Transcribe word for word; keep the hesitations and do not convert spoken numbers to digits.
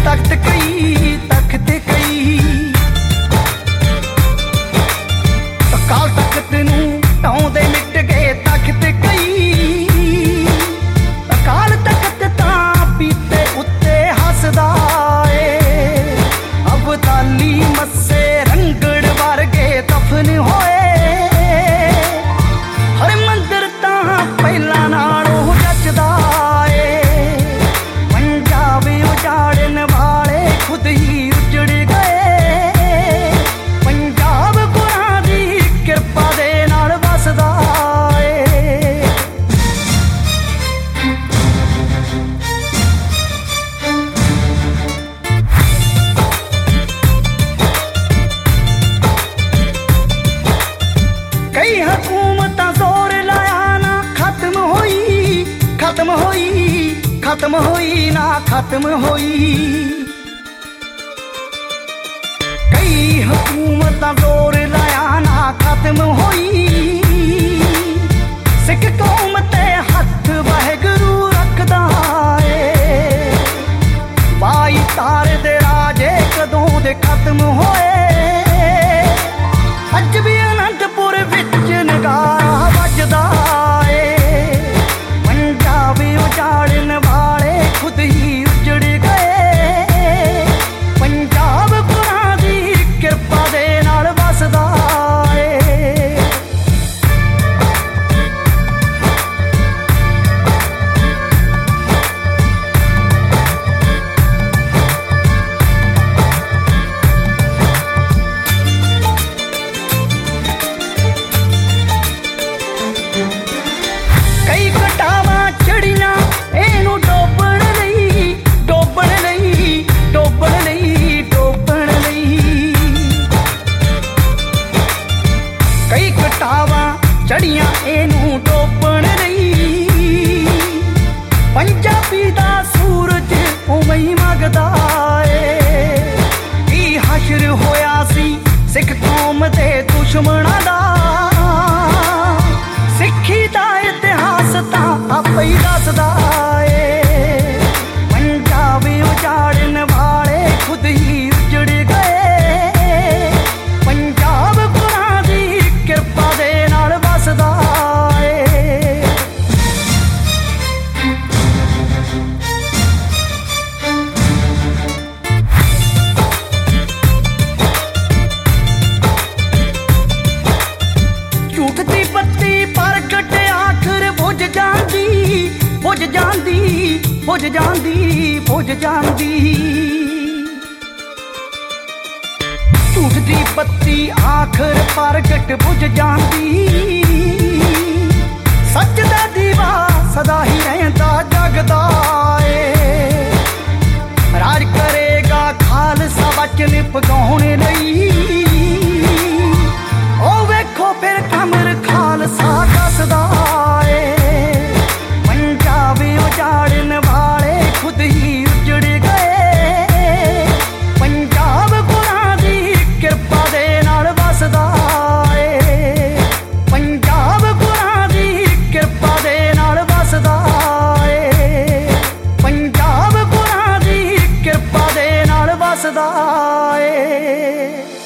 ਤਖਤ ਕਈ ਤਖਤ ਕਈ ਅਕਾਲ ਤਖਤ ਨੂੰ ਢਾਉਂਦੇ ਮਿਟ ਗਏ ਤਖਤ ਕਈ ਅਕਾਲ ਤਖਤ ਤਾਂ ਪੀਤੇ ਉੱਤੇ ਹੱਸਦਾ ਏ ਅਬਦਾਲੀ ਮੱਸੇ ਰੰਗੜ ਵਰਗੇ ਦਫਨ ਹੋਏ ਹਰ ਮੰਦਰ ਤਾਂ ਪਹਿਲਾਂ ਨਾਲੋਂ ਜੱਚਦਾ ਏ ਪੰਜਾਬ ਉਜਾੜਨ ਵਾਲੇ ਖੁਦ ਹੀ ਉਜੜ ਗਏ ਪੰਜਾਬ ਗੁਰਾਂ ਦੀ ਕਿਰਪਾ ਦੇ ਨਾਲ ਵਸਦਾ ਏ ਕਈ ਹਕੂਮਤਾਂ ਜ਼ੋਰ ਲਾਇਆ ਨਾ ਖਤਮ ਹੋਈ ਖਤਮ ਹੋਈ ਖਤਮ ਹੋਈ ਨਾ ਖਤਮ ਹੋਈ ਕਈ ਹਕੂਮਤਾਂ ਜ਼ੋਰ ਲਾਇਆ ਨਾ ਖਤਮ ਹੋਈ ਸਿੱਖ ਕੌਮ ਤੇ ਹੱਥ ਵਾਹਿਗੁਰੂ ਰੱਖਦਾ ਏ ਬਾਈ ਤਾਰੇ ਦੇ ਰਾਜੇ ਕਦੋਂ ਦੇ ਖਤਮ ਹੋਏ ਅੱਜ ਵੀ ਅਨੰਦਪੁਰ ਵਿੱਚ ਨਗਾਰਾ ਵੱਜਦਾ ਏ ਪੰਜਾਬ ਉਜਾੜਨ ਵਾਲੇ ਖੁਦ ਹੀ ਉਜੜ ਗਏ ਪੰਜਾਬ ਗੁਰਾਂ ਦੀ ਕਿਰਪਾ ਦੇ ਨਾਲ ਵਸਦਾ ਏ ਕਈ ਘਟਾਵਾਂ ਚੜੀਆਂ ਇਹਨੂੰ ਡੋਬਣ ਲਈ ਡੋਬਣ ਲਈ ਡੋਬਣ ਲਈ ਡੋਬਣ ਲਈ ਕਈ ਘਟਾਵਾਂ ਚੜੀਆਂ ਇਹਨੂੰ ਡੋਬਣ ਲਈ ਪੰਜਾਬੀ ਦਾ ਸੂਰਜ ਉਵੇਂ ਹੀ ਮਗਦਾ ਏ ਕੀ ਹਸ਼ਰ ਹੋਇਆ ਸੀ ਸਿੱਖ ਕੌਮ ਦੇ ਦੁਸ਼ਮਣਾਂ ਦਾ ਸਿੱਖੀ ਦਾ ਇਤਿਹਾਸ ਤਾਂ ਆਪੇ ਹੀ ਦੱਸਦਾ ਏ ਪੰਜਾਬ ਉਜਾੜਨ ਵਾਲੇ ਖੁਦ ਹੀ ਉਜੜ ਗਏ ਪੰਜਾਬ ਗੁਰਾਂ ਦੀ ਕਿਰਪਾ ਦੇ ਨਾਲ ਵਸਦਾ ਏ ਝੂਠ ਦੀ ਬੱਤੀ ਪ੍ਰਗਟ ਆਖਰ ਬੁਝ ਜਾਂਦੀ ਬੁਝ ਜਾਂਦੀ ਬੁਝ ਜਾਂਦੀ ਬੁਝ ਜਾਂਦੀ ਝੂਠ ਦੀ ਬੱਤੀ ਆਖਰ ਪ੍ਰਗਟ ਬੁਝ ਜਾਂਦੀ ਸੱਚ ਦਾ ਦੀਵਾ ਸਦਾ ਹੀ ਰਹਿੰਦਾ ਜਗਦਾ ਏ ਰਾਜ ਕਰੇਗਾ ਖਾਲਸਾ ਵਚਨ ਪਗਾਉਣ ਲਈ ਉਹ ਵੇਖੋ ਫਿਰ ਕਮਰ ਖਾਲਸਾ ਦੱਸਦਾ ਏ ਪੰਜਾਬ ਉਜਾੜਨ ਵਾਲੇ ਖੁਦ ਹੀ ਉਜੜ ਗਏ ਪੰਜਾਬ ਗੁਰਾਂ ਦੀ ਕਿਰਪਾ ਦੇ ਨਾਲ ਵਸਦਾ ਏ ਪੰਜਾਬ ਗੁਰਾਂ ਦੀ ਕਿਰਪਾ ਦੇ ਨਾਲ ਵਸਦਾ ਏ ਪੰਜਾਬ ਗੁਰਾਂ ਦੀ ਕਿਰਪਾ ਦੇ ਨਾਲ ਵਸਦਾ ਏ